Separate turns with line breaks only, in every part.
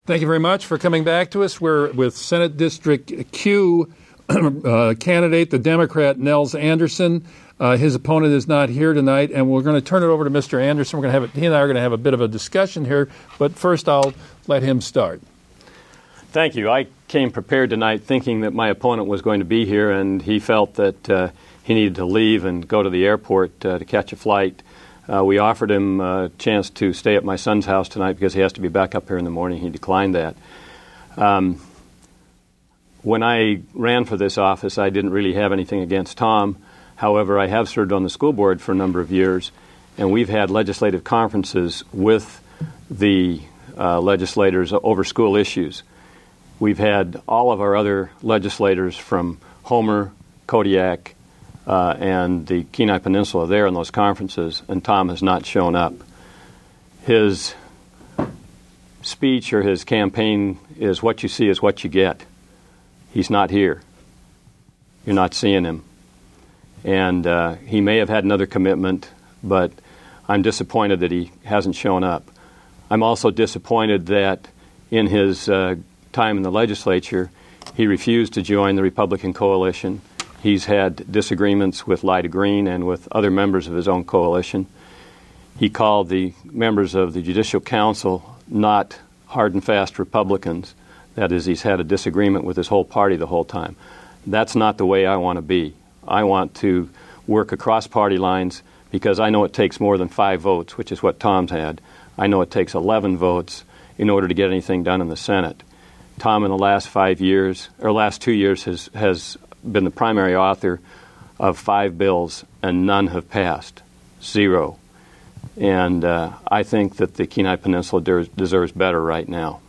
Thank you very much for coming back to us. We're with Senate District Q candidate, the Democrat Nels Anderson. His opponent is not here tonight, and we're going to turn it over to Mr. Anderson. He and I are going to have a bit of a discussion here, but first I'll let him start.
Thank you. I came prepared tonight thinking that my opponent was going to be here, and he felt that he needed to leave and go to the airport to catch a flight. We offered him a chance to stay at my son's house tonight because he has to be back up here in the morning. He declined that. When I ran for this office, I didn't really have anything against Tom. However, I have served on the school board for a number of years, and we've had legislative conferences with the legislators over school issues. We've had all of our other legislators from Homer, Kodiak, and the Kenai Peninsula there in those conferences, and Tom has not shown up. His speech or his campaign is what you see is what you get. He's not here. You're not seeing him. And he may have had another commitment, but I'm disappointed that he hasn't shown up. I'm also disappointed that in his time in the legislature, he refused to join the Republican coalition. He's had disagreements with Lyda Green and with other members of his own coalition. He called the members of the Judicial Council not hard and fast Republicans. That is, he's had a disagreement with his whole party the whole time. That's not the way I want to be. I want to work across party lines because I know it takes more than 5 votes, which is what Tom's had. I know it takes 11 votes in order to get anything done in the Senate. Tom, in the last 2 years, has been the primary author of 5 bills, and none have passed. 0. And I think that the Kenai Peninsula deserves better right now.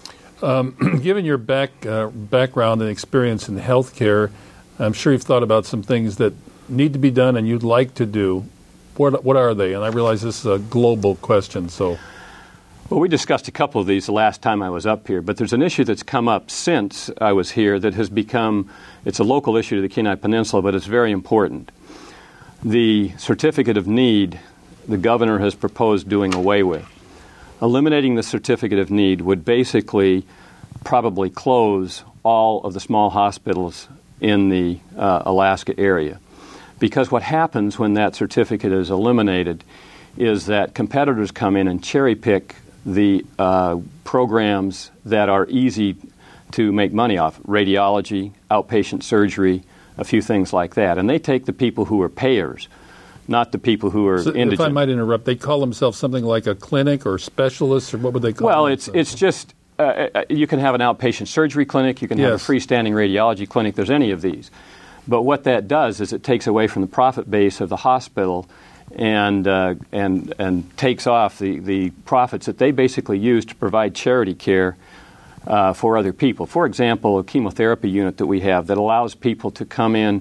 Given your background and experience in healthcare, I'm sure you've thought about some things that need to be done and you'd like to do. What are they? And I realize this is a global question, so...
Well, we discussed a couple of these the last time I was up here, but there's an issue that's come up since I was here that has become, it's a local issue to the Kenai Peninsula, but it's very important. The certificate of need, the governor has proposed doing away with. Eliminating the certificate of need would basically probably close all of the small hospitals in the Alaska area. Because what happens when that certificate is eliminated is that competitors come in and cherry pick the programs that are easy to make money off, radiology, outpatient surgery, a few things like that. And they take the people who are payers, not the people who are indigent.
If I might interrupt, they call themselves something like a clinic or specialists, or what would they call themselves?
Well, it's just, you can have an outpatient surgery clinic, you can have a freestanding radiology clinic, there's any of these. But what that does is it takes away from the profit base of the hospital and takes off the profits that they basically use to provide charity care for other people. For example, a chemotherapy unit that we have that allows people to come in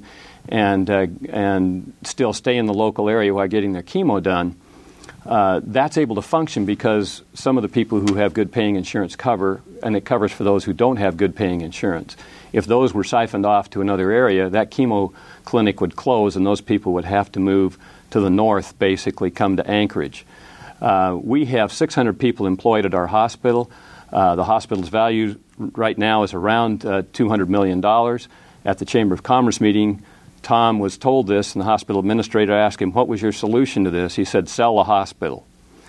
and still stay in the local area while getting their chemo done. That's able to function because some of the people who have good paying insurance cover, and it covers for those who don't have good paying insurance. If those were siphoned off to another area, that chemo clinic would close and those people would have to move to the north, basically come to Anchorage. We have 600 people employed at our hospital. The hospital's value right now is around $200 million. At the Chamber of Commerce meeting, Tom was told this, and the hospital administrator asked him, what was your solution to this? He said, sell the hospital.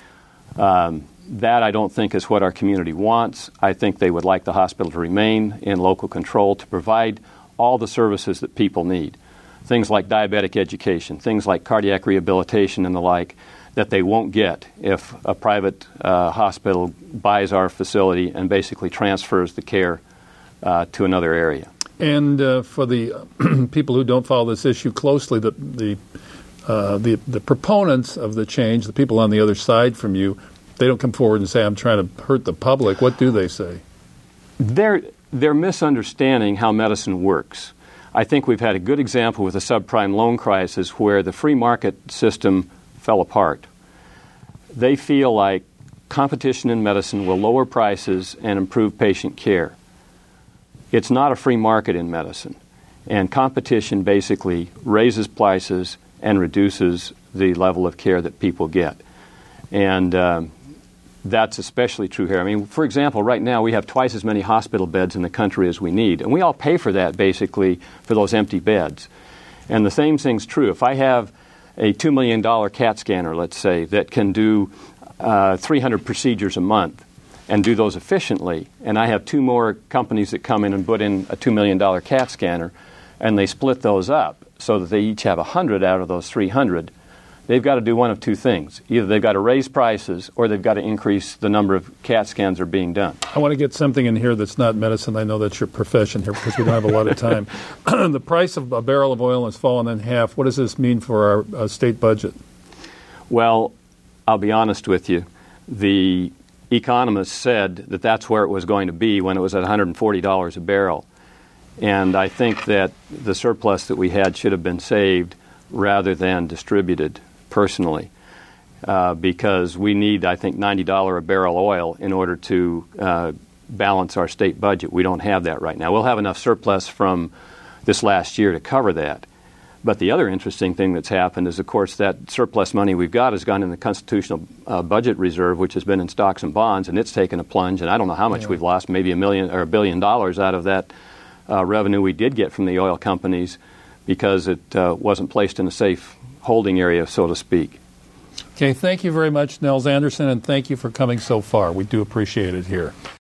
That I don't think is what our community wants. I think they would like the hospital to remain in local control to provide all the services that people need. Things like diabetic education, things like cardiac rehabilitation and the like, that they won't get if a private hospital buys our facility and basically transfers the care to another area.
And for the people who don't follow this issue closely, the proponents of the change, the people on the other side from you, they don't come forward and say, I'm trying to hurt the public. What do they say?
They're misunderstanding how medicine works. I think we've had a good example with the subprime loan crisis where the free market system fell apart. They feel like competition in medicine will lower prices and improve patient care. It's not a free market in medicine, and competition basically raises prices and reduces the level of care that people get. And that's especially true here. I mean, for example, right now we have twice as many hospital beds in the country as we need, and we all pay for that basically for those empty beds. And the same thing's true. If I have a $2 million CAT scanner, let's say, that can do 300 procedures a month and do those efficiently, and I have two more companies that come in and put in a $2 million CAT scanner, and they split those up so that they each have 100 out of those 300, they've got to do one of two things. Either they've got to raise prices or they've got to increase the number of CAT scans that are being done.
I want to get something in here that's not medicine. I know that's your profession here because we don't have a lot of time. The price of a barrel of oil has fallen in half. What does this mean for our state budget?
Well, I'll be honest with you. The economists said that that's where it was going to be when it was at $140 a barrel. And I think that the surplus that we had should have been saved rather than distributed personally, because we need, I think, $90 a barrel oil in order to balance our state budget. We don't have that right now. We'll have enough surplus from this last year to cover that. But the other interesting thing that's happened is, of course, that surplus money we've got has gone in the constitutional budget reserve, which has been in stocks and bonds, and it's taken a plunge. And I don't know how much we've lost, maybe $1 million or $1 billion out of that revenue we did get from the oil companies, because it wasn't placed in a safe holding area, so to speak.
Okay, thank you very much, Nels Anderson, and thank you for coming so far. We do appreciate it here.